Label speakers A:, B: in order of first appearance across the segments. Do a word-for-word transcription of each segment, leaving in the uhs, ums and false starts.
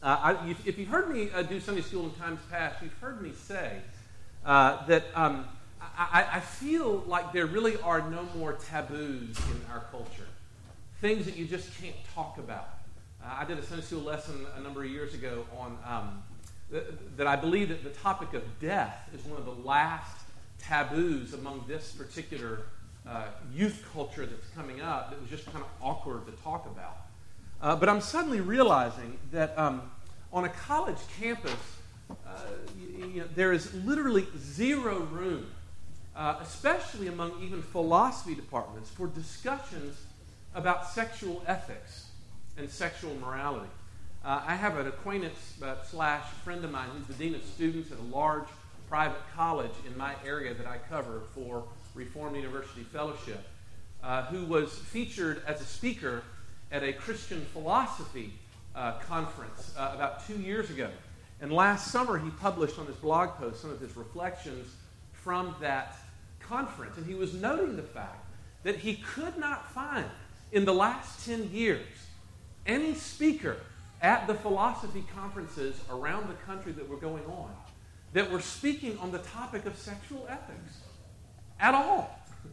A: Uh, I, if, if you've heard me uh, do Sunday school in times past, you've heard me say uh, that um, I, I feel like there really are no more taboos in our culture, things that you just can't talk about. Uh, I did a Sunday school lesson a number of years ago on um, th- that I believe that the topic of death is one of the last taboos among this particular uh, youth culture that's coming up that was just kind of awkward to talk about. Uh, but I'm suddenly realizing that um, on a college campus, uh, you, you know, there is literally zero room, uh, especially among even philosophy departments, for discussions about sexual ethics and sexual morality. Uh, I have an acquaintance uh, slash friend of mine who's the dean of students at a large private college in my area that I cover for Reformed University Fellowship, uh, who was featured as a speaker at a Christian philosophy uh, conference uh, about two years ago. And last summer he published on his blog post some of his reflections from that conference. And he was noting the fact that he could not find in the last ten years any speaker at the philosophy conferences around the country that were going on that were speaking on the topic of sexual ethics at all.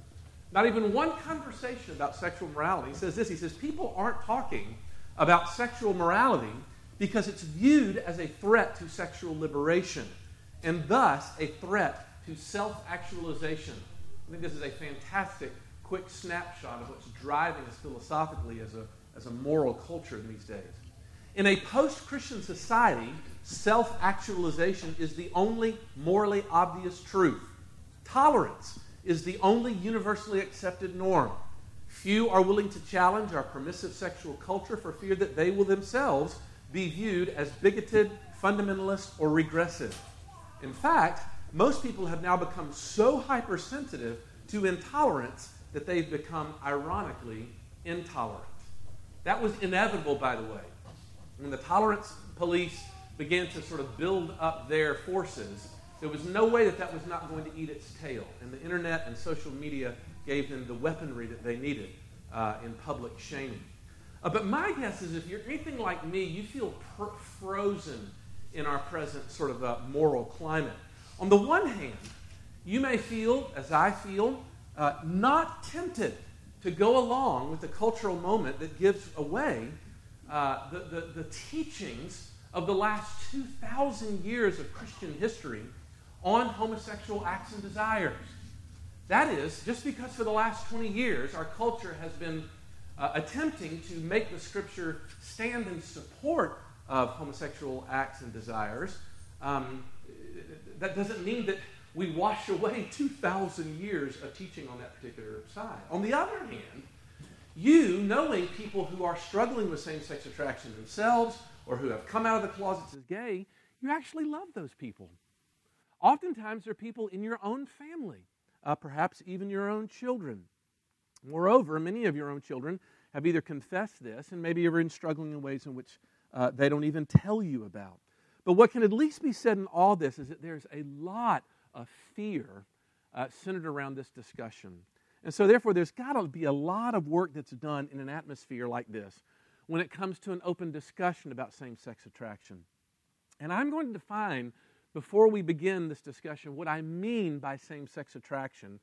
A: Not even one conversation about sexual morality. He says this, he says, people aren't talking about sexual morality because it's viewed as a threat to sexual liberation and thus a threat to self-actualization. I think this is a fantastic, quick snapshot of what's driving us philosophically as a, as a moral culture in these days. In a post-Christian society, self-actualization is the only morally obvious truth. Tolerance is the only universally accepted norm. Few are willing to challenge our permissive sexual culture for fear that they will themselves be viewed as bigoted, fundamentalist, or regressive. In fact, most people have now become so hypersensitive to intolerance that they've become, ironically, intolerant. That was inevitable, by the way. When the tolerance police began to sort of build up their forces, there was no way that that was not going to eat its tail. And the internet and social media gave them the weaponry that they needed uh, in public shaming. Uh, but my guess is if you're anything like me, you feel pr- frozen in our present sort of uh, moral climate. On the one hand, you may feel, as I feel, uh, not tempted to go along with the cultural moment that gives away uh, the, the, the teachings of the last two thousand years of Christian history on homosexual acts and desires. That is, just because for the last twenty years our culture has been uh, attempting to make the Scripture stand in support of homosexual acts and desires, um, that doesn't mean that we wash away two thousand years of teaching on that particular side. On the other hand, you, knowing people who are struggling with same-sex attraction themselves or who have come out of the closets as gay, you actually love those people. Oftentimes, they're people in your own family, uh, perhaps even your own children. Moreover, many of your own children have either confessed this and maybe are in struggling in ways in which uh, they don't even tell you about. But what can at least be said in all this is that there's a lot of fear uh, centered around this discussion. And so therefore, there's got to be a lot of work that's done in an atmosphere like this when it comes to an open discussion about same-sex attraction. And I'm going to define, before we begin this discussion, what I mean by same-sex attraction.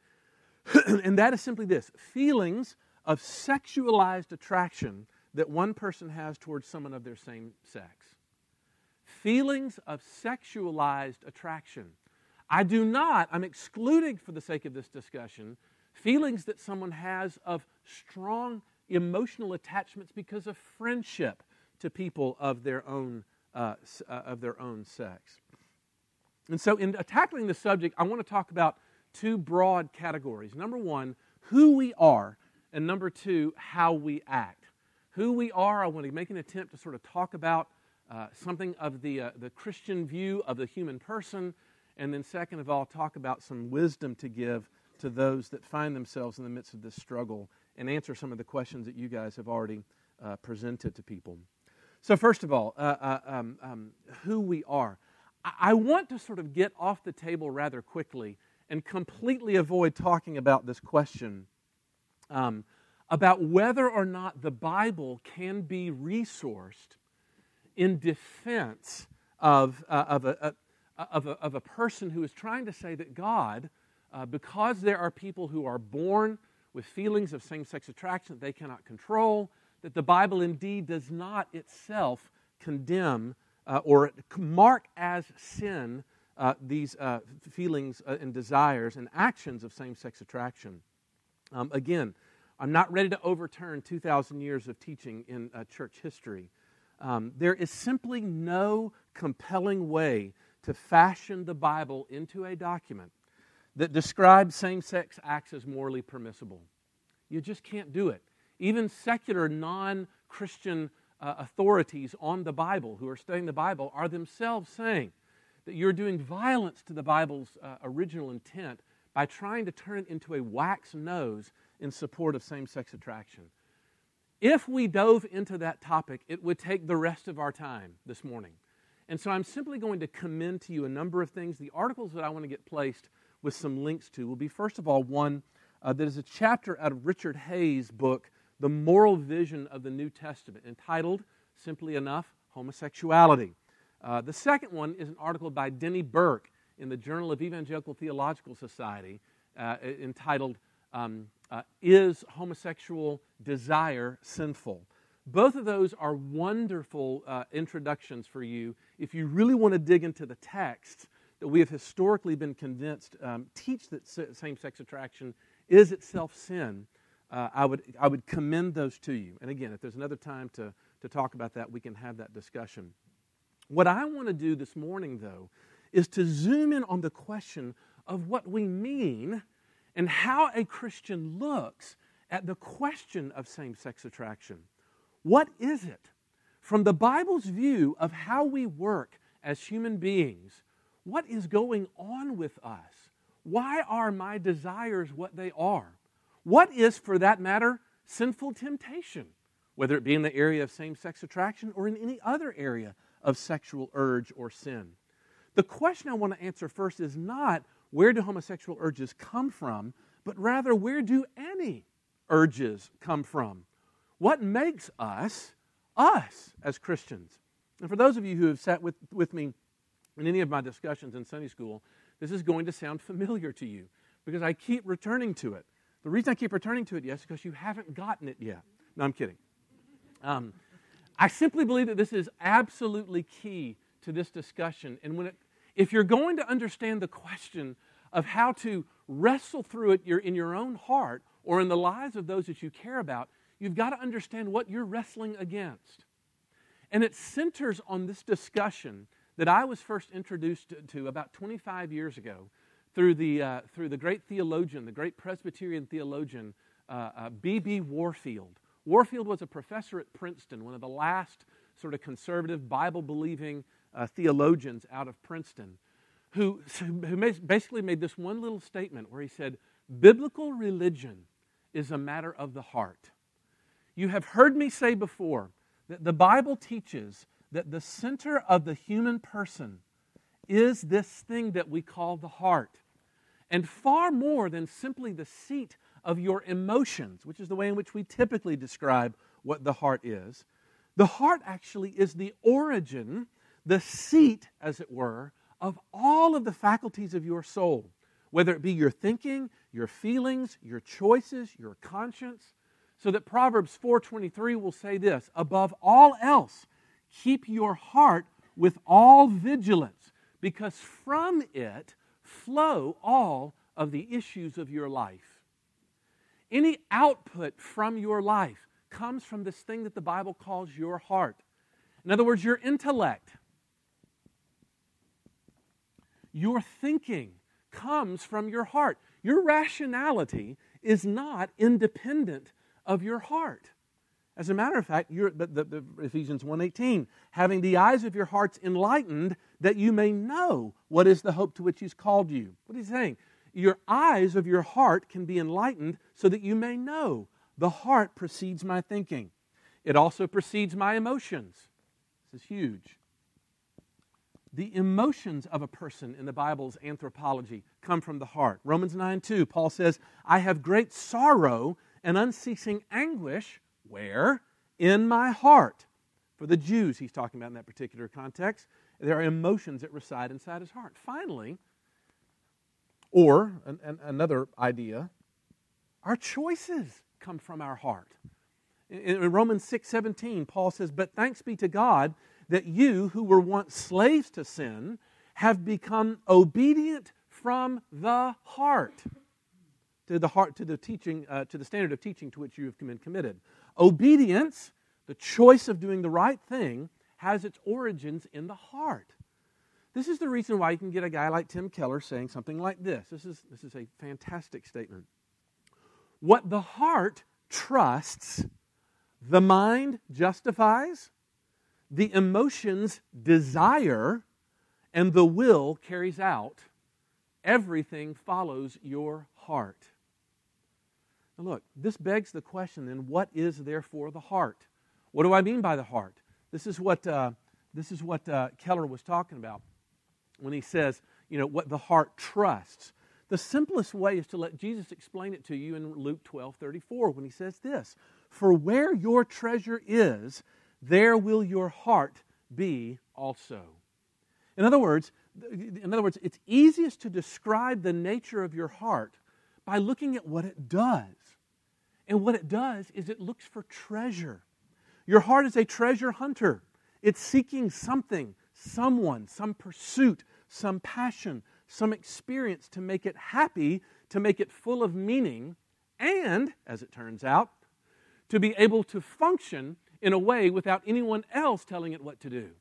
A: And that is simply this: feelings of sexualized attraction that one person has towards someone of their same sex. Feelings of sexualized attraction. I do not, I'm excluding for the sake of this discussion, feelings that someone has of strong emotional attachments because of friendship to people of their own uh, uh, of their own sex. And so in tackling the subject, I want to talk about two broad categories. Number one, who we are, and number two, how we act. Who we are, I want to make an attempt to sort of talk about uh, something of the, uh, the Christian view of the human person, and then second of all, talk about some wisdom to give to those that find themselves in the midst of this struggle and answer some of the questions that you guys have already uh, presented to people. So first of all, uh, uh, um, um, who we are. I-, I want to sort of get off the table rather quickly and completely avoid talking about this question um, about whether or not the Bible can be resourced in defense of, uh, of, a, a, of, a, of a person who is trying to say that God, uh, because there are people who are born with feelings of same-sex attraction that they cannot control, that the Bible indeed does not itself condemn uh, or mark as sin uh, these uh, feelings uh, and desires and actions of same-sex attraction. Um, again, I'm not ready to overturn two thousand years of teaching in uh, church history. Um, there is simply no compelling way to fashion the Bible into a document that describes same-sex acts as morally permissible. You just can't do it. Even secular, non-Christian uh, authorities on the Bible who are studying the Bible are themselves saying that you're doing violence to the Bible's uh, original intent by trying to turn it into a wax nose in support of same-sex attraction. If we dove into that topic, it would take the rest of our time this morning. And so I'm simply going to commend to you a number of things. The articles that I want to get placed with some links to will be, first of all, one uh, that is a chapter out of Richard Hayes' book, The Moral Vision of the New Testament, entitled, simply enough, Homosexuality. Uh, the second one is an article by Denny Burke in the Journal of Evangelical Theological Society uh, entitled, um, uh, Is Homosexual Desire Sinful? Both of those are wonderful uh, introductions for you if you really want to dig into the text that we have historically been convinced um, teach that same-sex attraction is itself sin. Uh, I would I would commend those to you. And again, if there's another time to, to talk about that, we can have that discussion. What I want to do this morning, though, is to zoom in on the question of what we mean and how a Christian looks at the question of same-sex attraction. What is it? From the Bible's view of how we work as human beings, what is going on with us? Why are my desires what they are? What is, for that matter, sinful temptation, whether it be in the area of same-sex attraction or in any other area of sexual urge or sin? The question I want to answer first is not where do homosexual urges come from, but rather where do any urges come from? What makes us, us as Christians? And for those of you who have sat with, with me in any of my discussions in Sunday school, this is going to sound familiar to you because I keep returning to it. The reason I keep returning to it, yes, is because you haven't gotten it yet. No, I'm kidding. Um, I simply believe that this is absolutely key to this discussion. And when it, if you're going to understand the question of how to wrestle through it in your own heart or in the lives of those that you care about, you've got to understand what you're wrestling against. And it centers on this discussion that I was first introduced to, to about twenty-five years ago through the, uh, through the great theologian, the great Presbyterian theologian, uh, uh, B B Warfield. Warfield was a professor at Princeton, one of the last sort of conservative, Bible-believing uh, theologians out of Princeton, who, who basically made this one little statement where he said, biblical religion is a matter of the heart. You have heard me say before that the Bible teaches that the center of the human person is this thing that we call the heart. And far more than simply the seat of your emotions, which is the way in which we typically describe what the heart is, the heart actually is the origin, the seat, as it were, of all of the faculties of your soul, whether it be your thinking, your feelings, your choices, your conscience. So that Proverbs four twenty-three will say this, above all else, keep your heart with all vigilance, because from it flow all of the issues of your life. Any output from your life comes from this thing that the Bible calls your heart. In other words, your intellect. Your thinking comes from your heart. Your rationality is not independent of your heart. As a matter of fact, you're, the, the, the Ephesians one eighteen, having the eyes of your hearts enlightened, that you may know what is the hope to which He's called you. What is He saying? Your eyes of your heart can be enlightened so that you may know. The heart precedes my thinking. It also precedes my emotions. This is huge. The emotions of a person in the Bible's anthropology come from the heart. Romans nine two, Paul says, I have great sorrow and unceasing anguish. Where? In my heart. For the Jews, he's talking about in that particular context, there are emotions that reside inside his heart. Finally, or an, an, another idea, our choices come from our heart. In, in Romans six seventeen, Paul says, "But thanks be to God that you who were once slaves to sin have become obedient from the heart to the heart to the teaching uh, to the standard of teaching to which you have been committed." Obedience, the choice of doing the right thing, has its origins in the heart. This is the reason why you can get a guy like Tim Keller saying something like this. This is, this is a fantastic statement. What the heart trusts, the mind justifies, the emotions desire, and the will carries out. Everything follows your heart. Now look, this begs the question then, what is therefore the heart? What do I mean by the heart? This is what uh, this is what uh, Keller was talking about when he says, you know, what the heart trusts. The simplest way is to let Jesus explain it to you in Luke twelve thirty-four when he says this, "For where your treasure is, there will your heart be also." In other words, in other words, it's easiest to describe the nature of your heart by looking at what it does. And what it does is it looks for treasure. Your heart is a treasure hunter. It's seeking something, someone, some pursuit, some passion, some experience to make it happy, to make it full of meaning, and, as it turns out, to be able to function in a way without anyone else telling it what to do.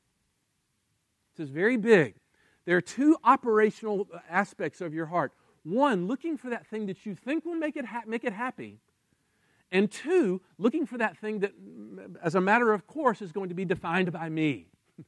A: This is very big. There are two operational aspects of your heart. One, looking for that thing that you think will make it ha- make it happy. And two, looking for that thing that, as a matter of course, is going to be defined by me.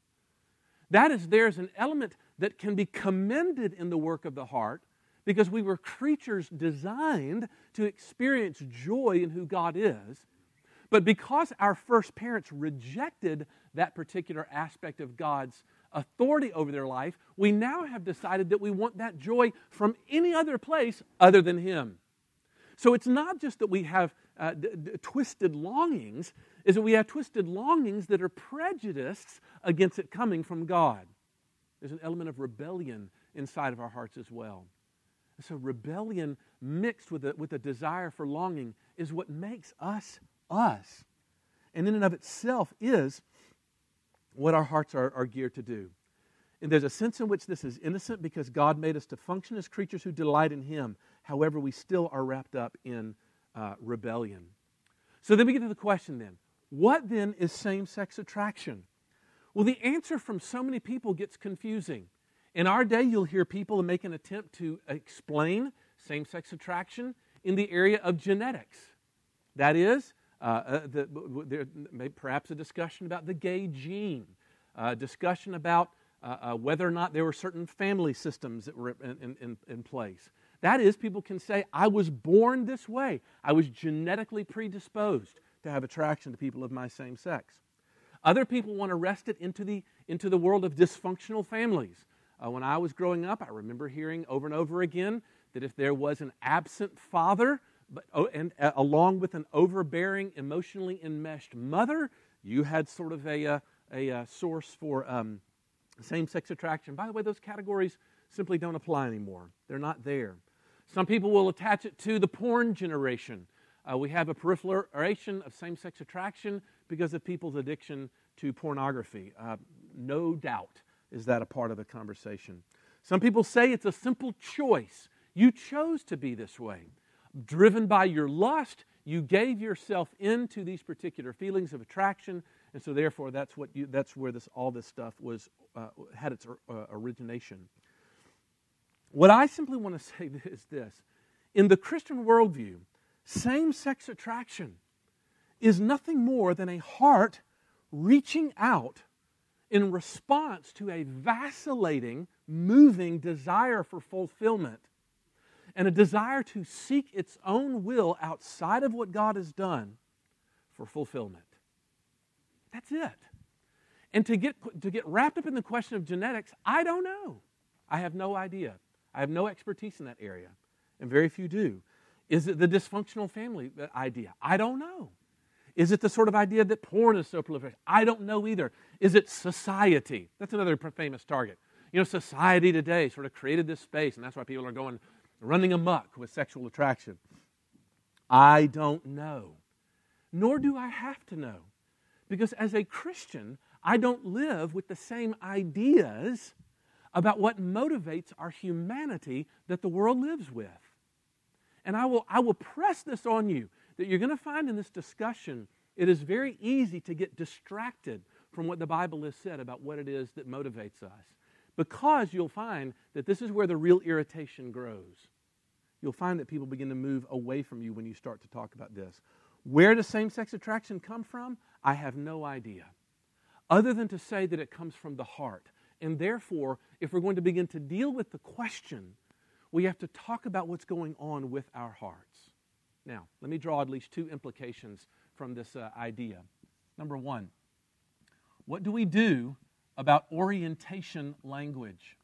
A: That is, there's an element that can be commended in the work of the heart because we were creatures designed to experience joy in who God is. But because our first parents rejected that particular aspect of God's authority over their life, we now have decided that we want that joy from any other place other than Him. So it's not just that we have uh, d- d- twisted longings, is that we have twisted longings that are prejudiced against it coming from God. There's an element of rebellion inside of our hearts as well. So rebellion mixed with a, with a desire for longing is what makes us us. And in and of itself is what our hearts are, are geared to do. And there's a sense in which this is innocent because God made us to function as creatures who delight in Him. However, we still are wrapped up in uh, rebellion. So then we get to the question then, what then is same-sex attraction? Well, the answer from so many people gets confusing. In our day, you'll hear people make an attempt to explain same-sex attraction in the area of genetics. That is, uh, uh, the, there may perhaps a discussion about the gay gene, a discussion about uh, uh, whether or not there were certain family systems that were in, in, in place. That is, people can say, I was born this way. I was genetically predisposed to have attraction to people of my same sex. Other people want to wrest it into the, into the world of dysfunctional families. Uh, when I was growing up, I remember hearing over and over again that if there was an absent father, but oh, and uh, along with an overbearing, emotionally enmeshed mother, you had sort of a, uh, a uh, source for um, same-sex attraction. By the way, those categories simply don't apply anymore. They're not there. Some people will attach it to the porn generation. Uh, we have a proliferation of same-sex attraction because of people's addiction to pornography. Uh, no doubt is that a part of the conversation. Some people say it's a simple choice. You chose to be this way. Driven by your lust, you gave yourself into these particular feelings of attraction, and so therefore that's what you, that's where this all this stuff was uh, had its uh, origination. What I simply want to say is this. In the Christian worldview, same-sex attraction is nothing more than a heart reaching out in response to a vacillating, moving desire for fulfillment and a desire to seek its own will outside of what God has done for fulfillment. That's it. And to get, to get wrapped up in the question of genetics, I don't know. I have no idea. I have no expertise in that area, and very few do. Is it the dysfunctional family idea? I don't know. Is it the sort of idea that porn is so prolific? I don't know either. Is it society? That's another famous target. You know, society today sort of created this space, and that's why people are going running amok with sexual attraction. I don't know. Nor do I have to know. Because as a Christian, I don't live with the same ideas about what motivates our humanity that the world lives with. And I will, I will press this on you, that you're going to find in this discussion, it is very easy to get distracted from what the Bible has said about what it is that motivates us. Because you'll find that this is where the real irritation grows. You'll find that people begin to move away from you when you start to talk about this. Where does same-sex attraction come from? I have no idea. Other than to say that it comes from the heart. And therefore, if we're going to begin to deal with the question, we have to talk about what's going on with our hearts. Now, let me draw at least two implications from this uh, idea. Number one, what do we do about orientation language?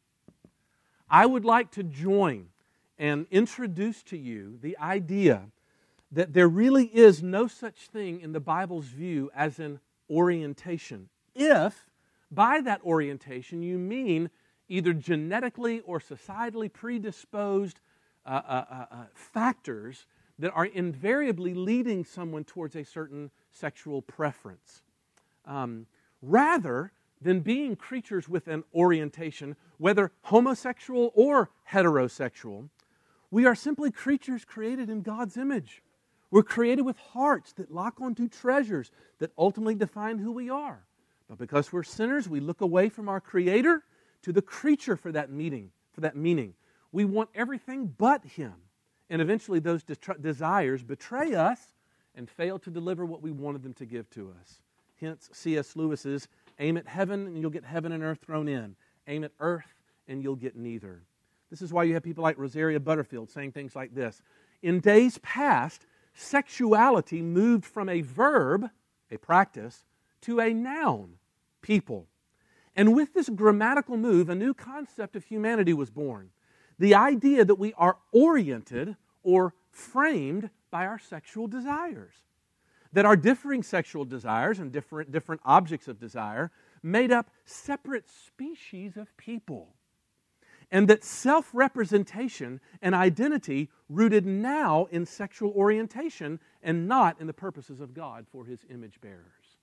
A: I would like to join and introduce to you the idea that there really is no such thing in the Bible's view as an orientation. If, by that orientation, you mean either genetically or societally predisposed uh, uh, uh, uh, factors that are invariably leading someone towards a certain sexual preference. Um, rather than being creatures with an orientation, whether homosexual or heterosexual, we are simply creatures created in God's image. We're created with hearts that lock onto treasures that ultimately define who we are. But because we're sinners, we look away from our Creator to the creature for that meaning, for that meaning. We want everything but Him. And eventually those de- desires betray us and fail to deliver what we wanted them to give to us. Hence C S Lewis's, aim at heaven and you'll get heaven and earth thrown in. Aim at earth and you'll get neither. This is why you have people like Rosaria Butterfield saying things like this. In days past, sexuality moved from a verb, a practice, to a noun, people. And with this grammatical move, a new concept of humanity was born. The idea that we are oriented or framed by our sexual desires. That our differing sexual desires and different, different objects of desire made up separate species of people. And that self-representation and identity rooted now in sexual orientation and not in the purposes of God for His image bearers.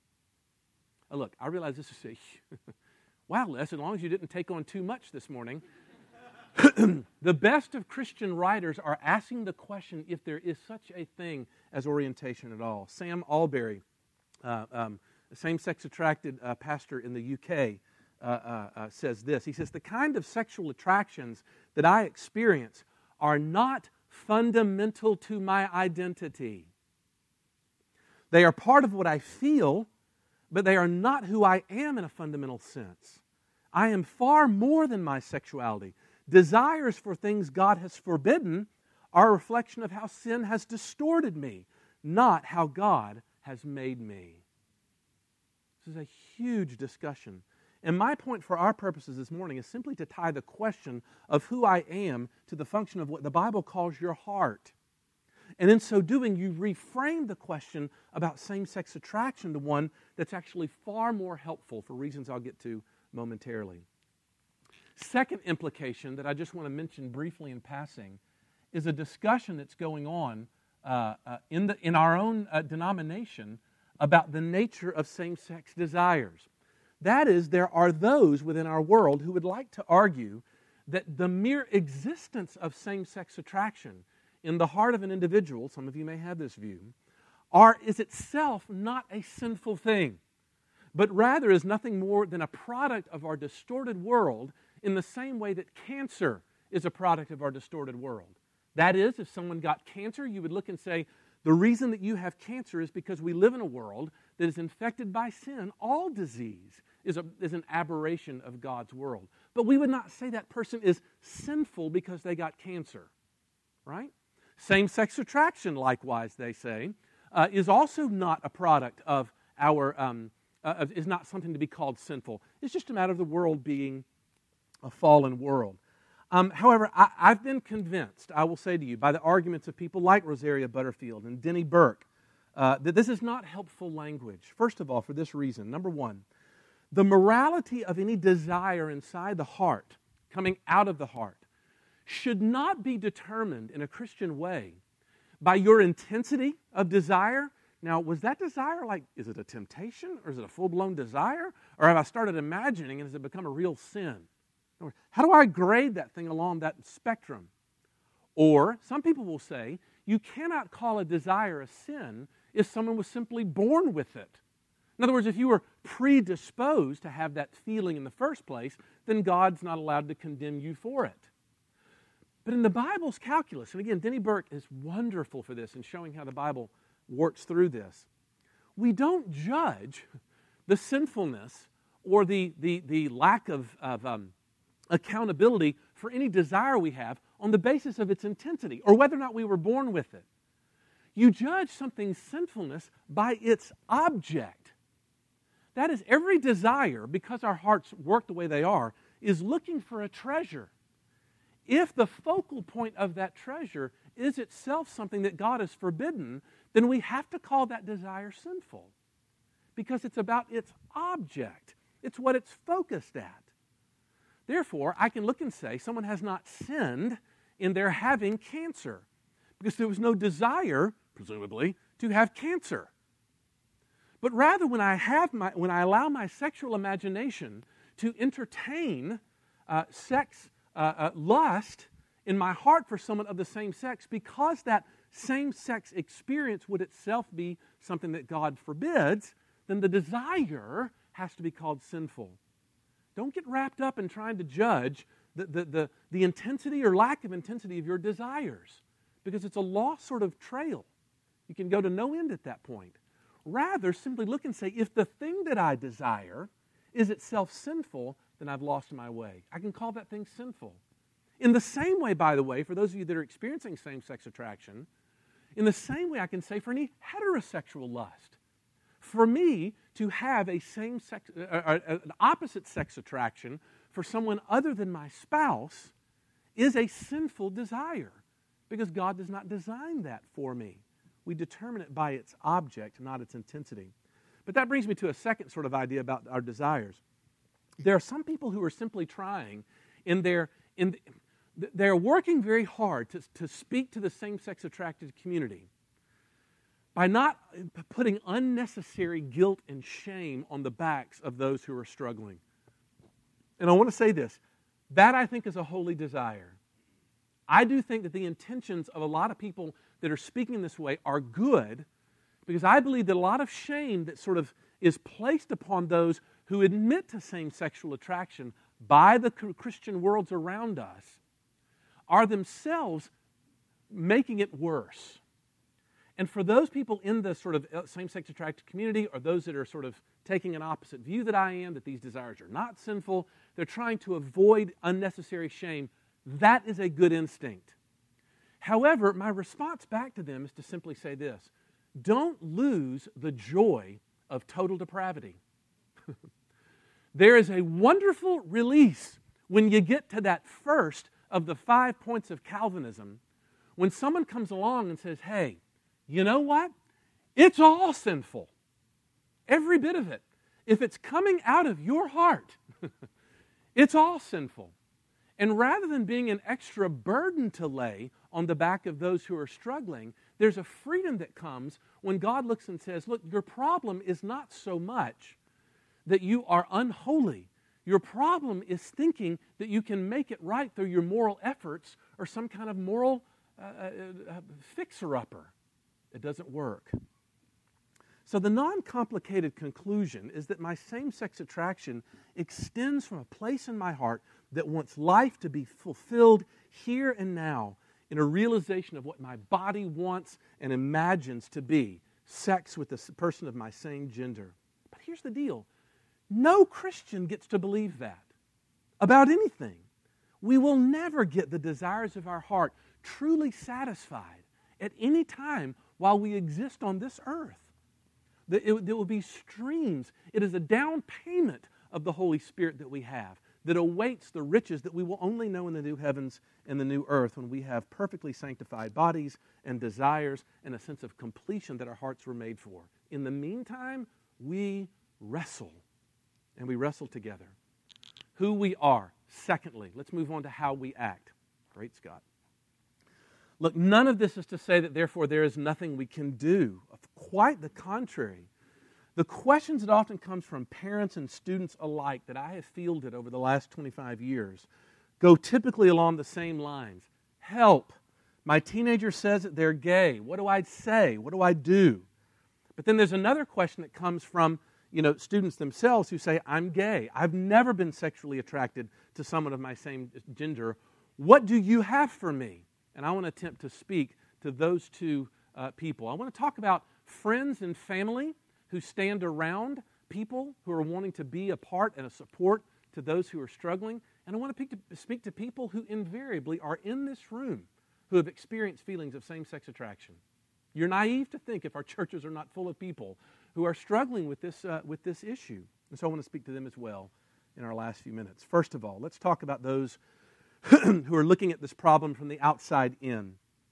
A: Now look, I realize this is a... wow, Les, as long as you didn't take on too much this morning. The best of Christian writers are asking the question if there is such a thing as orientation at all. Sam Alberry, uh, um, a same-sex attracted uh, pastor in the U K, uh, uh, uh, says this. He says, the kind of sexual attractions that I experience are not fundamental to my identity. They are part of what I feel, but they are not who I am in a fundamental sense. I am far more than my sexuality. Desires for things God has forbidden are a reflection of how sin has distorted me, not how God has made me. This is a huge discussion. And my point for our purposes this morning is simply to tie the question of who I am to the function of what the Bible calls your heart. And in so doing, you reframe the question about same-sex attraction to one that's actually far more helpful for reasons I'll get to momentarily. Second implication that I just want to mention briefly in passing is a discussion that's going on uh, uh, in, the, in our own uh, denomination about the nature of same-sex desires. That is, there are those within our world who would like to argue that the mere existence of same-sex attraction in the heart of an individual, some of you may have this view, are, is itself not a sinful thing, but rather is nothing more than a product of our distorted world in the same way that cancer is a product of our distorted world. That is, if someone got cancer, you would look and say, the reason that you have cancer is because we live in a world that is infected by sin. All disease is, a, is an aberration of God's world. But we would not say that person is sinful because they got cancer, right? Same-sex attraction, likewise, they say, uh, is also not a product of our, um, uh, is not something to be called sinful. It's just a matter of the world being a fallen world. Um, however, I, I've been convinced, I will say to you, by the arguments of people like Rosaria Butterfield and Denny Burke, uh, that this is not helpful language. First of all, for this reason. Number one, the morality of any desire inside the heart, coming out of the heart, should not be determined in a Christian way by your intensity of desire. Now, was that desire like, is it a temptation or is it a full-blown desire? Or have I started imagining and has it become a real sin? How do I grade that thing along that spectrum? Or, some people will say, you cannot call a desire a sin if someone was simply born with it. In other words, if you were predisposed to have that feeling in the first place, then God's not allowed to condemn you for it. But in the Bible's calculus, and again, Denny Burke is wonderful for this in showing how the Bible works through this, we don't judge the sinfulness or the, the, the lack of, of um, accountability for any desire we have on the basis of its intensity or whether or not we were born with it. You judge something's sinfulness by its object. That is, every desire, because our hearts work the way they are, is looking for a treasure. If the focal point of that treasure is itself something that God has forbidden, then we have to call that desire sinful because it's about its object. It's what it's focused at. Therefore, I can look and say someone has not sinned in their having cancer because there was no desire, presumably, to have cancer. But rather, when I have my, when I allow my sexual imagination to entertain uh, sex uh, uh, lust in my heart for someone of the same sex, because that same-sex experience would itself be something that God forbids, then the desire has to be called sinful. Don't get wrapped up in trying to judge the, the, the, the intensity or lack of intensity of your desires, because it's a lost sort of trail. You can go to no end at that point. Rather, simply look and say, if the thing that I desire is itself sinful, then I've lost my way. I can call that thing sinful. In the same way, by the way, for those of you that are experiencing same-sex attraction, in the same way I can say for any heterosexual lust, for me to have a same-sex, uh, uh, an opposite-sex attraction for someone other than my spouse is a sinful desire because God does not design that for me. We determine it by its object, not its intensity. But that brings me to a second sort of idea about our desires. There are some people who are simply trying in their, in, they're working very hard to, to speak to the same-sex attracted community by not putting unnecessary guilt and shame on the backs of those who are struggling. And I want to say this, that I think is a holy desire. I do think that the intentions of a lot of people that are speaking this way are good, because I believe that a lot of shame that sort of is placed upon those who admit to same-sexual attraction by the Christian worlds around us are themselves making it worse. And for those people in the sort of same-sex attracted community, or those that are sort of taking an opposite view that I am, that these desires are not sinful, they're trying to avoid unnecessary shame. That is a good instinct. However, my response back to them is to simply say this: don't lose the joy of total depravity. There is a wonderful release when you get to that first of the five points of Calvinism, when someone comes along and says, hey, you know what? It's all sinful. Every bit of it. If it's coming out of your heart, it's all sinful. And rather than being an extra burden to lay on the back of those who are struggling, there's a freedom that comes when God looks and says, look, your problem is not so much that you are unholy. Your problem is thinking that you can make it right through your moral efforts or some kind of moral uh, uh, fixer-upper. It doesn't work. So the non-complicated conclusion is that my same-sex attraction extends from a place in my heart that wants life to be fulfilled here and now in a realization of what my body wants and imagines to be sex with a person of my same gender. But here's the deal. No Christian gets to believe that about anything. We will never get the desires of our heart truly satisfied at any time while we exist on this earth. There will be streams. It is a down payment of the Holy Spirit that we have. that awaits the riches that we will only know in the new heavens and the new earth when we have perfectly sanctified bodies and desires and a sense of completion that our hearts were made for. In the meantime, we wrestle, and we wrestle together. Who we are. Secondly, let's move on to how we act. Great Scott. Look, none of this is to say that therefore there is nothing we can do. Quite the contrary. The questions that often comes from parents and students alike that I have fielded over the last twenty-five years go typically along the same lines. Help. My teenager says that they're gay. What do I say? What do I do? But then there's another question that comes from, you know, students themselves who say, I'm gay. I've never been sexually attracted to someone of my same gender. What do you have for me? And I want to attempt to speak to those two uh, people. I want to talk about friends and family who stand around people who are wanting to be a part and a support to those who are struggling. And I want to, to speak to people who invariably are in this room who have experienced feelings of same-sex attraction. You're naive to think if our churches are not full of people who are struggling with this, uh, with this issue. And so I want to speak to them as well in our last few minutes. First of all, let's talk about those who are looking at this problem from the outside in.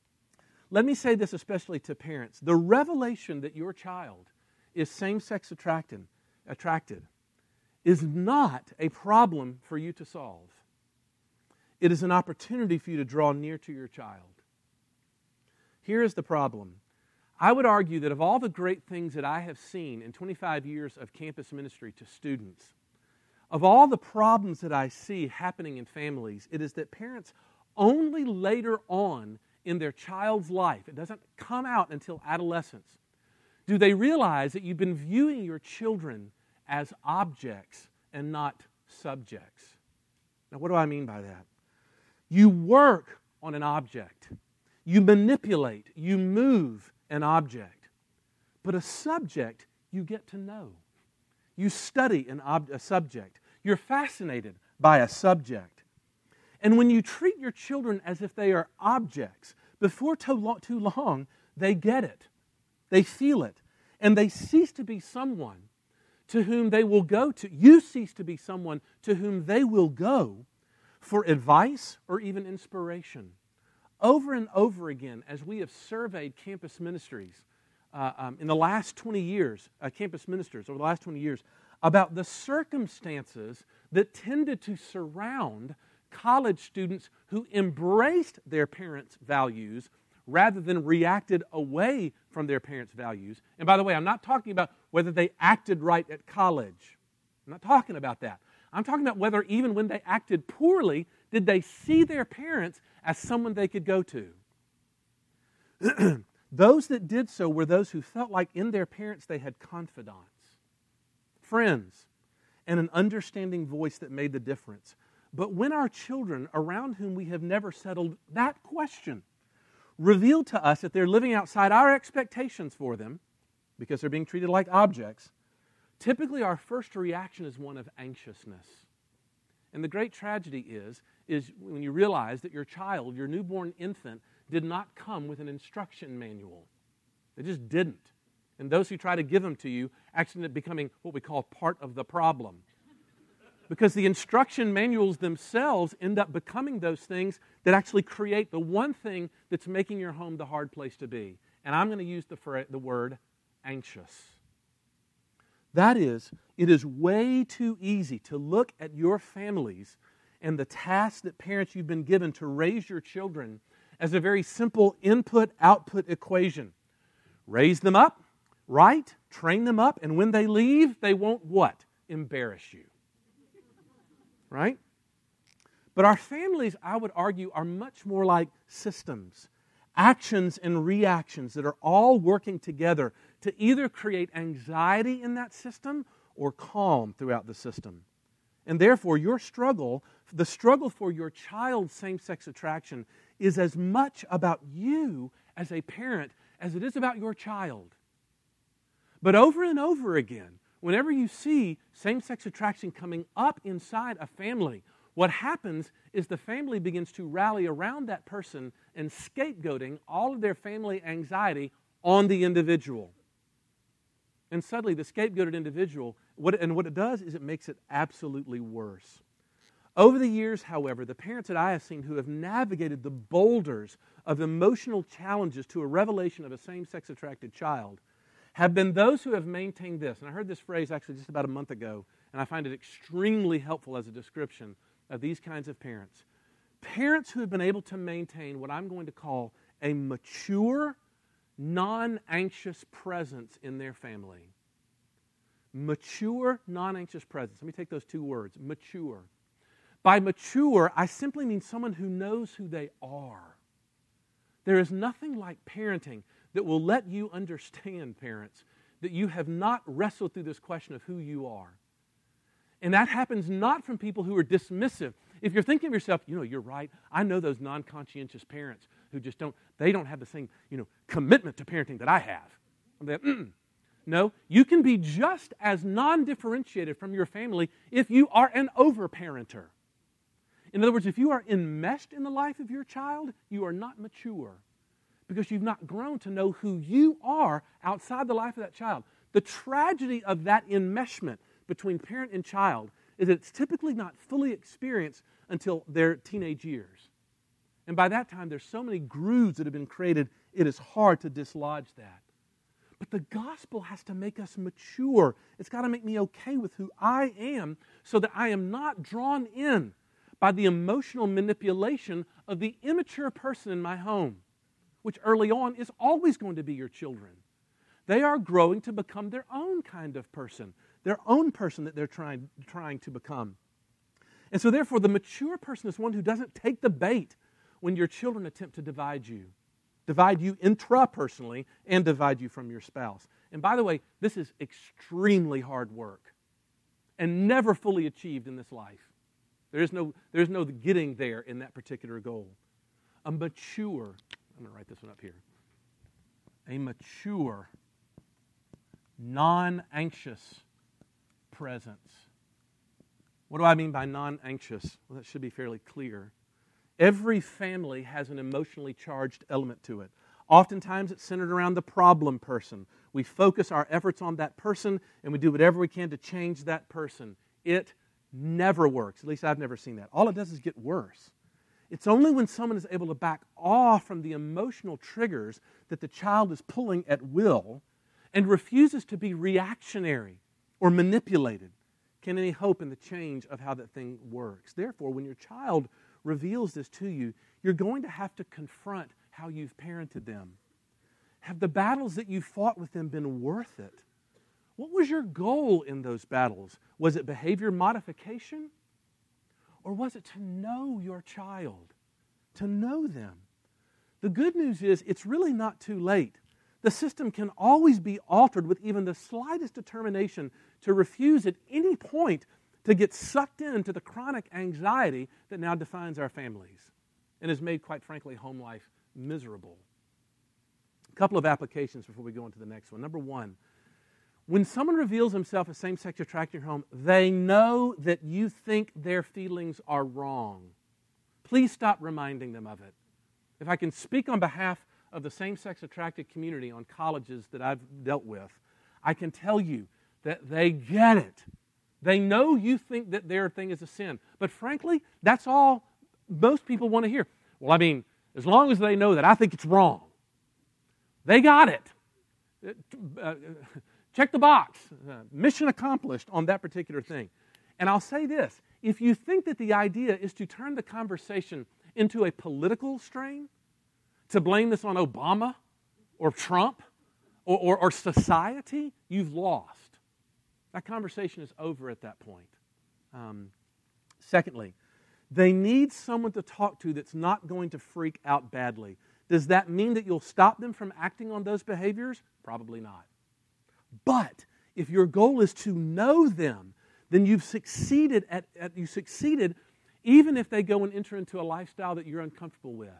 A: Let me say this especially to parents. The revelation that your child is same-sex attracted, attracted is not a problem for you to solve. It is an opportunity for you to draw near to your child. Here is the problem. I would argue that of all the great things that I have seen in twenty-five years of campus ministry to students, of all the problems that I see happening in families, it is that parents only later on in their child's life, it doesn't come out until adolescence, do they realize that you've been viewing your children as objects and not subjects. Now, what do I mean by that? You work on an object. You manipulate, you move an object. But a subject you get to know. You study an ob- a subject. You're fascinated by a subject. And when you treat your children as if they are objects, before too long, too long they get it. They feel it. And they cease to be someone to whom they will go to. You cease to be someone to whom they will go for advice or even inspiration. Over and over again, as we have surveyed campus ministries uh, um, in the last twenty years, uh, campus ministers over the last twenty years, about the circumstances that tended to surround college students who embraced their parents' values rather than reacted away from their parents' values. And by the way, I'm not talking about whether they acted right at college. I'm not talking about that. I'm talking about whether even when they acted poorly, did they see their parents as someone they could go to. Those that did so were those who felt like in their parents they had confidants, friends, and an understanding voice that made the difference. But when our children, around whom we have never settled that question, reveal to us that they're living outside our expectations for them, because they're being treated like objects, typically our first reaction is one of anxiousness. And the great tragedy is, is when you realize that your child, your newborn infant, did not come with an instruction manual. They just didn't. And those who try to give them to you actually end up becoming what we call part of the problem. Because the instruction manuals themselves end up becoming those things that actually create the one thing that's making your home the hard place to be. And I'm going to use the, phrase, the word anxious. That is, it is way too easy to look at your families and the tasks that parents you've been given to raise your children as a very simple input-output equation. Raise them up, right? Train them up, and when they leave, they won't what? Embarrass you. Right? But our families, I would argue, are much more like systems, actions and reactions that are all working together to either create anxiety in that system or calm throughout the system. And therefore, your struggle, the struggle for your child's same-sex attraction is as much about you as a parent as it is about your child. But over and over again, whenever you see same-sex attraction coming up inside a family, what happens is the family begins to rally around that person and scapegoating all of their family anxiety on the individual. And suddenly the scapegoated individual, what, and what it does is it makes it absolutely worse. Over the years, however, the parents that I have seen who have navigated the boulders of emotional challenges to a revelation of a same-sex attracted child have been those who have maintained this. And I heard this phrase actually just about a month ago, and I find it extremely helpful as a description of these kinds of parents. Parents who have been able to maintain what I'm going to call a mature, non-anxious presence in their family. Mature, non-anxious presence. Let me take those two words, mature. By mature, I simply mean someone who knows who they are. There is nothing like parenting that will let you understand, parents, that you have not wrestled through this question of who you are. And that happens not from people who are dismissive. If you're thinking of yourself, you know, you're right, I know those non-conscientious parents who just don't, they don't have the same, you know, commitment to parenting that I have. I'm like, mm-mm. No, you can be just as non-differentiated from your family if you are an over-parenter. In other words, if you are enmeshed in the life of your child, you are not mature because you've not grown to know who you are outside the life of that child. The tragedy of that enmeshment between parent and child is that it's typically not fully experienced until their teenage years. And by that time, there's so many grooves that have been created, it is hard to dislodge that. But the gospel has to make us mature. It's got to make me okay with who I am so that I am not drawn in by the emotional manipulation of the immature person in my home, which early on is always going to be your children. They are growing to become their own kind of person, their own person that they're trying, trying to become. And so therefore, the mature person is one who doesn't take the bait when your children attempt to divide you. Divide you intrapersonally and divide you from your spouse. And by the way, this is extremely hard work and never fully achieved in this life. There is no, there's no getting there in that particular goal. A mature, I'm going to write this one up here. A mature, non-anxious presence. What do I mean by non-anxious? Well, that should be fairly clear. Every family has an emotionally charged element to it. Oftentimes it's centered around the problem person. We focus our efforts on that person and we do whatever we can to change that person. It never works. At least I've never seen that. All it does is get worse. It's only when someone is able to back off from the emotional triggers that the child is pulling at will and refuses to be reactionary or manipulated can any hope in the change of how that thing works. Therefore, when your child reveals this to you, you're going to have to confront how you've parented them. Have the battles that you fought with them been worth it? What was your goal in those battles? Was it behavior modification? Or was it to know your child, to know them? The good news is it's really not too late. The system can always be altered with even the slightest determination to refuse at any point to get sucked into the chronic anxiety that now defines our families and has made, quite frankly, home life miserable. A couple of applications before we go into the next one. Number one, when someone reveals himself as same-sex attracted in your home, they know that you think their feelings are wrong. Please stop reminding them of it. If I can speak on behalf of the same-sex attracted community on colleges that I've dealt with, I can tell you that they get it. They know you think that their thing is a sin. But frankly, that's all most people want to hear. Well, I mean, as long as they know that I think it's wrong. They got it. Uh, check the box. Uh, mission accomplished on that particular thing. And I'll say this. If you think that the idea is to turn the conversation into a political strain, to blame this on Obama or Trump or, or, or society, you've lost. That conversation is over at that point. Um, secondly, they need someone to talk to that's not going to freak out badly. Does that mean that you'll stop them from acting on those behaviors? Probably not. But if your goal is to know them, then you've succeeded at, at you succeeded even if they go and enter into a lifestyle that you're uncomfortable with.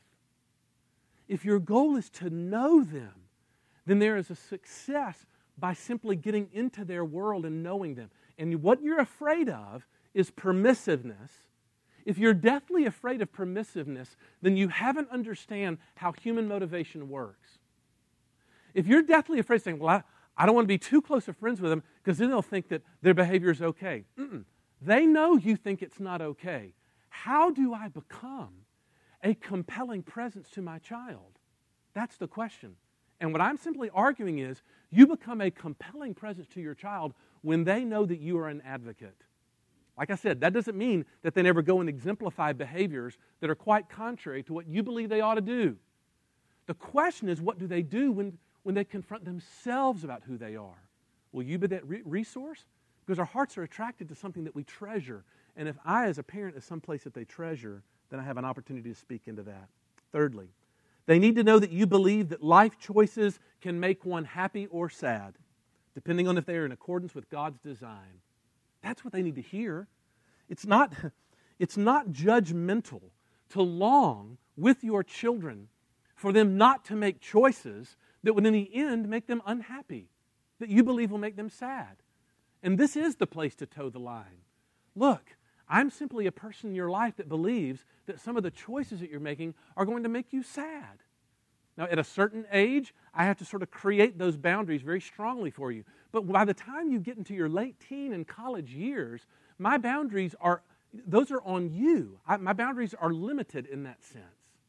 A: If your goal is to know them, then there is a success by simply getting into their world and knowing them. And what you're afraid of is permissiveness. If you're deathly afraid of permissiveness, then you haven't understand how human motivation works. If you're deathly afraid of saying, well, I, I don't want to be too close of friends with them because then they'll think that their behavior is okay. Mm-mm. They know you think it's not okay. How do I become a compelling presence to my child? That's the question. And what I'm simply arguing is, you become a compelling presence to your child when they know that you are an advocate. Like I said, that doesn't mean that they never go and exemplify behaviors that are quite contrary to what you believe they ought to do. The question is, what do they do when, when they confront themselves about who they are? Will you be that re- resource? Because our hearts are attracted to something that we treasure. And if I, as a parent, is someplace that they treasure, then I have an opportunity to speak into that. Thirdly, they need to know that you believe that life choices can make one happy or sad, depending on if they are in accordance with God's design. That's what they need to hear. It's not, it's not judgmental to long with your children for them not to make choices that would in the end make them unhappy, that you believe will make them sad. And this is the place to toe the line. Look, I'm simply a person in your life that believes that some of the choices that you're making are going to make you sad. Now, at a certain age, I have to sort of create those boundaries very strongly for you. But by the time you get into your late teen and college years, my boundaries are, those are on you. I, my boundaries are limited in that sense.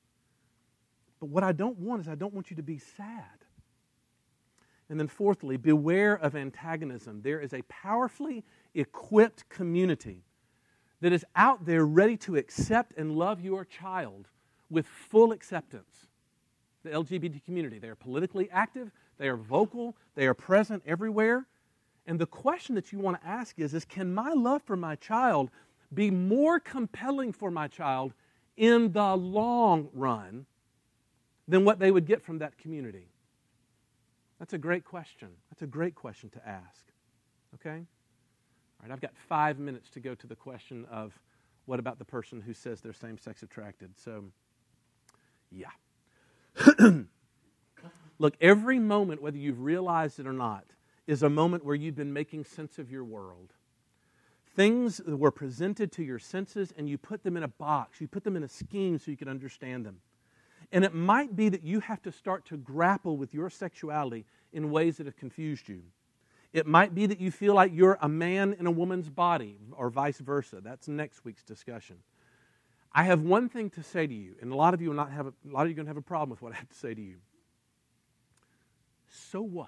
A: But what I don't want is I don't want you to be sad. And then fourthly, beware of antagonism. There is a powerfully equipped community that is out there ready to accept and love your child with full acceptance. The L G B T community, they are politically active, they are vocal, they are present everywhere. And the question that you want to ask is, is can my love for my child be more compelling for my child in the long run than what they would get from that community? That's a great question. That's a great question to ask. Okay? All right, I've got five minutes to go to the question of what about the person who says they're same-sex attracted. So, yeah. Look, every moment, whether you've realized it or not, is a moment where you've been making sense of your world. Things were presented to your senses and you put them in a box. You put them in a scheme so you can understand them. And it might be that you have to start to grapple with your sexuality in ways that have confused you. It might be that you feel like you're a man in a woman's body, or vice versa. That's next week's discussion. I have one thing to say to you, and a lot of you will not have a, a lot of you are going to have a problem with what I have to say to you. So what?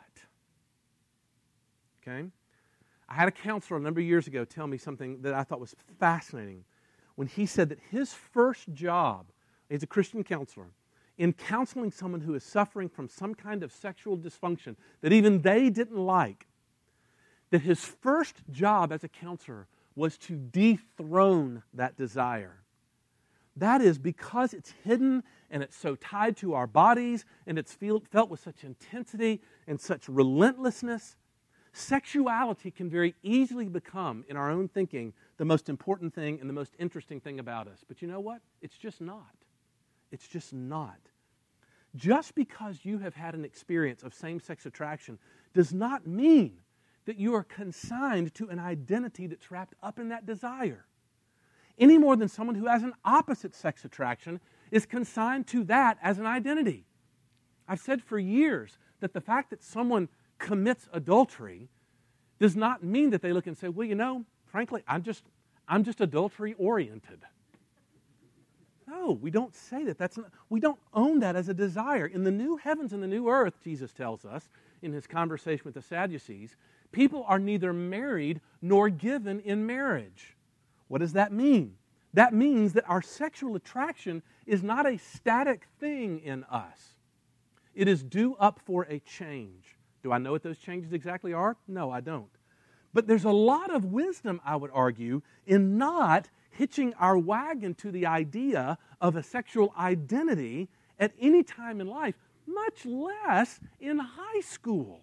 A: Okay? I had a counselor a number of years ago tell me something that I thought was fascinating when he said that his first job, he's a Christian counselor, in counseling someone who is suffering from some kind of sexual dysfunction that even they didn't like, that his first job as a counselor was to dethrone that desire. That is because it's hidden and it's so tied to our bodies and it's feel, felt with such intensity and such relentlessness. Sexuality can very easily become, in our own thinking, the most important thing and the most interesting thing about us. But you know what? It's just not. It's just not. Just because you have had an experience of same-sex attraction does not mean that you are consigned to an identity that's wrapped up in that desire. Any more than someone who has an opposite sex attraction is consigned to that as an identity. I've said for years that the fact that someone commits adultery does not mean that they look and say, well, you know, frankly, I'm just, I'm just adultery-oriented. No, we don't say that. That's not, we don't own that as a desire. In the new heavens and the new earth, Jesus tells us in his conversation with the Sadducees, people are neither married nor given in marriage. What does that mean? That means that our sexual attraction is not a static thing in us. It is due up for a change. Do I know what those changes exactly are? No, I don't. But there's a lot of wisdom, I would argue, in not hitching our wagon to the idea of a sexual identity at any time in life, much less in high school.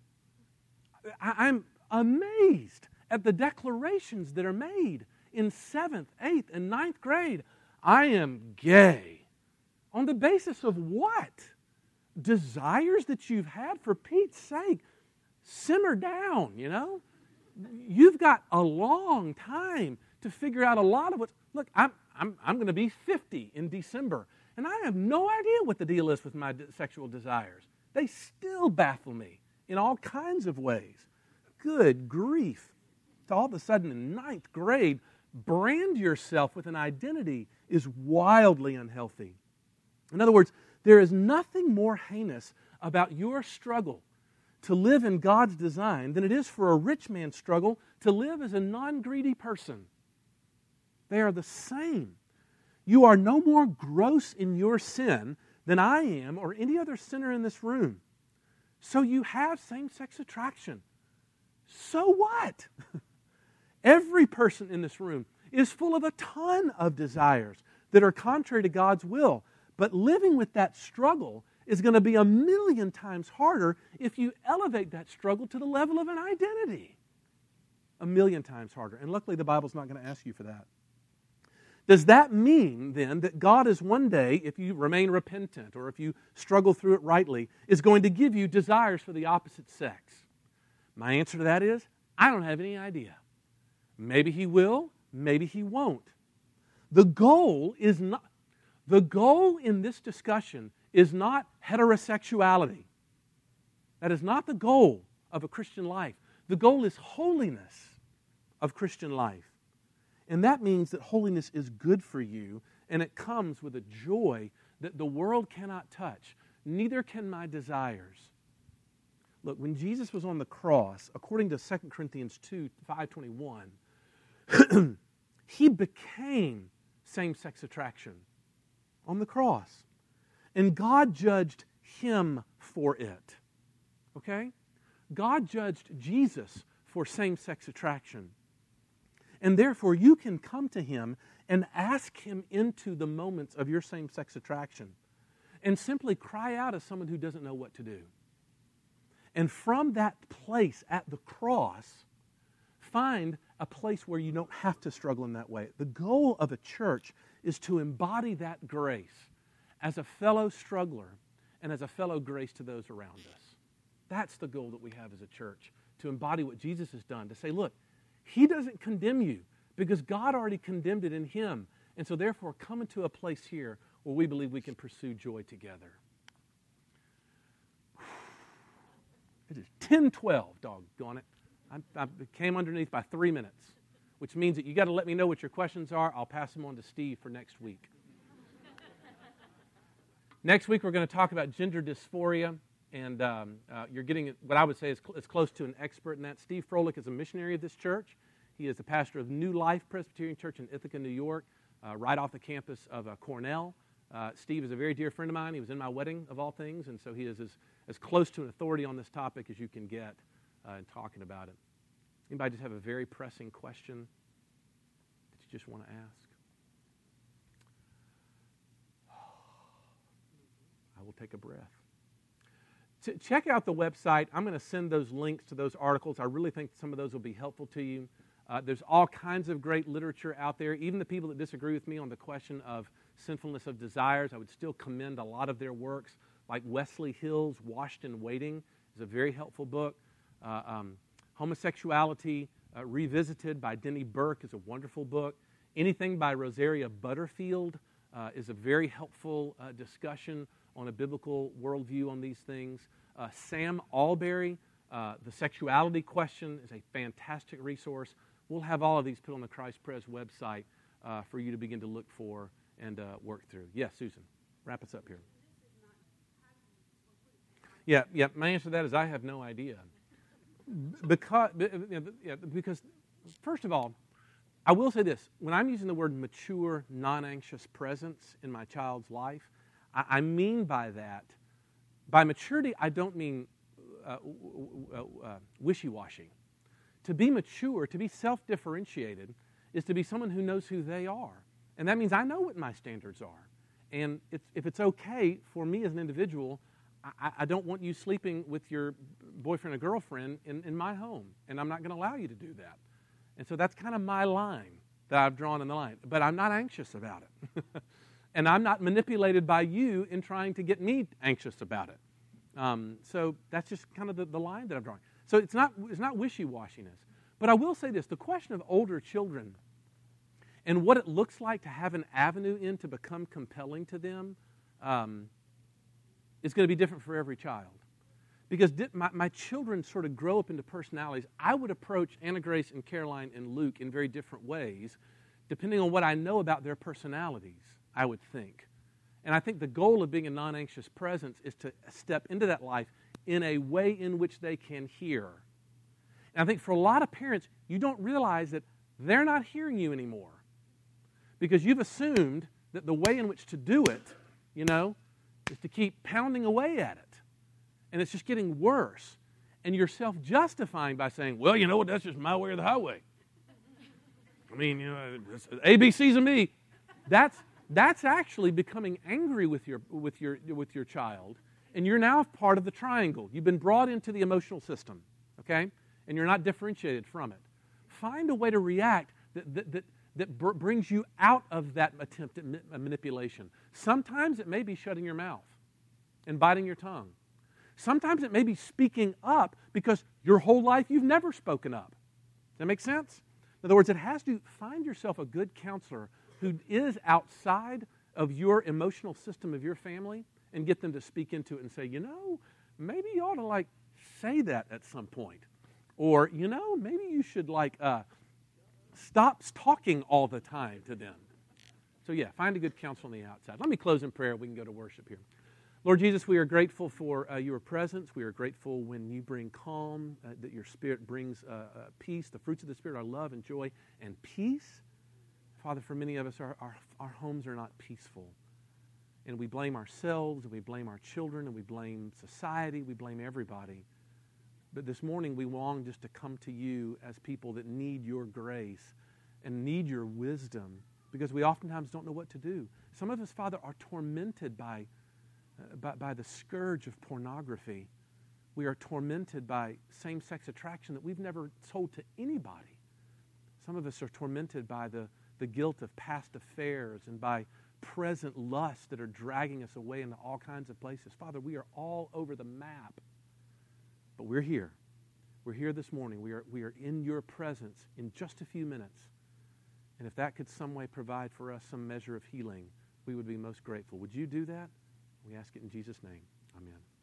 A: I'm amazed at the declarations that are made in seventh, eighth, and ninth grade. I am gay. On the basis of what? Desires that you've had, for Pete's sake. Simmer down, you know? You've got a long time to figure out a lot of what's... Look, I'm, I'm, I'm going to be fifty in December, and I have no idea what the deal is with my de- sexual desires. They still baffle me in all kinds of ways. Good grief. To all of a sudden in ninth grade, brand yourself with an identity is wildly unhealthy. In other words, there is nothing more heinous about your struggle to live in God's design than it is for a rich man's struggle to live as a non-greedy person. They are the same. You are no more gross in your sin than I am or any other sinner in this room. So you have same-sex attraction. So what? Every person in this room is full of a ton of desires that are contrary to God's will. But living with that struggle is going to be a million times harder if you elevate that struggle to the level of an identity. A million times harder. And luckily the Bible's not going to ask you for that. Does that mean then that God is one day, if you remain repentant or if you struggle through it rightly, is going to give you desires for the opposite sex? My answer to that is, I don't have any idea. Maybe He will, maybe He won't. The goal is not, the goal in this discussion is not heterosexuality. That is not the goal of a Christian life. The goal is holiness of Christian life. And that means that holiness is good for you, and it comes with a joy that the world cannot touch. Neither can my desires. Look, when Jesus was on the cross, according to Second Corinthians two, five twenty-one, He became same-sex attraction on the cross. And God judged Him for it. Okay? God judged Jesus for same-sex attraction. And therefore, you can come to Him and ask Him into the moments of your same-sex attraction and simply cry out as someone who doesn't know what to do. And from that place at the cross, find a place where you don't have to struggle in that way. The goal of a church is to embody that grace as a fellow struggler and as a fellow grace to those around us. That's the goal that we have as a church, to embody what Jesus has done, to say, look, He doesn't condemn you because God already condemned it in Him. And so therefore, come into a place here where we believe we can pursue joy together. It is ten twelve, doggone it. I, I came underneath by three minutes, which means that you got to let me know what your questions are. I'll pass them on to Steve for next week. Next week, we're going to talk about gender dysphoria. And um, uh, you're getting what I would say is cl- is close to an expert in that. Steve Froelich is a missionary of this church. He is the pastor of New Life Presbyterian Church in Ithaca, New York, uh, right off the campus of uh, Cornell. Uh, Steve is a very dear friend of mine. He was in my wedding, of all things, and so he is as, as close to an authority on this topic as you can get uh, in talking about it. Anybody just have a very pressing question that you just want to ask? I will take a breath. Check out the website. I'm going to send those links to those articles. I really think some of those will be helpful to you. Uh, there's all kinds of great literature out there. Even the people that disagree with me on the question of sinfulness of desires, I would still commend a lot of their works. Like Wesley Hill's Washed in Waiting is a very helpful book. Uh, um, Homosexuality uh, Revisited by Denny Burke is a wonderful book. Anything by Rosaria Butterfield uh, is a very helpful uh, discussion on a biblical worldview on these things. Uh, Sam Alberry, uh, The Sexuality Question, is a fantastic resource. We'll have all of these put on the Christ Pres website uh, for you to begin to look for and uh, work through. Yes, Susan, wrap us up here. Yeah, yeah. My answer to that is I have no idea. Because, because, first of all, I will say this. When I'm using the word mature, non-anxious presence in my child's life, I mean by that, by maturity, I don't mean uh, uh, uh, wishy-washy. To be mature, to be self-differentiated, is to be someone who knows who they are. And that means I know what my standards are. And it's, if it's okay for me as an individual, I, I don't want you sleeping with your boyfriend or girlfriend in, in my home. And I'm not going to allow you to do that. And so that's kind of my line that I've drawn in the line. But I'm not anxious about it. And I'm not manipulated by you in trying to get me anxious about it. Um, so that's just kind of the, the line that I'm drawing. So it's not it's not wishy-washiness. But I will say this, the question of older children and what it looks like to have an avenue in to become compelling to them um, is going to be different for every child. Because di- my, my children sort of grow up into personalities. I would approach Anna Grace and Caroline and Luke in very different ways depending on what I know about their personalities, I would think. And I think the goal of being a non-anxious presence is to step into that life in a way in which they can hear. And I think for a lot of parents, you don't realize that they're not hearing you anymore because you've assumed that the way in which to do it, you know, is to keep pounding away at it. And it's just getting worse. And you're self-justifying by saying, well, you know what, that's just my way or the highway. I mean, you know, it's A B Cs of me. That's that's actually becoming angry with your with your with your child, and you're now part of the triangle. You've been brought into the emotional system, okay? And you're not differentiated from it. Find a way to react that that that, that br- brings you out of that attempt at ma- manipulation. Sometimes it may be shutting your mouth and biting your tongue. Sometimes it may be speaking up because your whole life you've never spoken up. Does that make sense? In other words, it has to find yourself a good counselor who is outside of your emotional system of your family and get them to speak into it and say, you know, maybe you ought to like say that at some point. Or, you know, maybe you should like uh, stop talking all the time to them. So yeah, find a good counsel on the outside. Let me close in prayer. We can go to worship here. Lord Jesus, we are grateful for uh, your presence. We are grateful when you bring calm, uh, that your Spirit brings uh, uh, peace. The fruits of the Spirit are love and joy and peace. Father, for many of us, our, our, our homes are not peaceful. And we blame ourselves, and we blame our children, and we blame society, we blame everybody. But this morning, we long just to come to you as people that need your grace and need your wisdom, because we oftentimes don't know what to do. Some of us, Father, are tormented by Uh, by, by the scourge of pornography. We are tormented by same-sex attraction that we've never told to anybody. Some of us are tormented by the, the guilt of past affairs and by present lusts that are dragging us away into all kinds of places. Father, we are all over the map. But we're here. We're here this morning. We are, we are in your presence in just a few minutes. And if that could some way provide for us some measure of healing, we would be most grateful. Would you do that? We ask it in Jesus' name. Amen.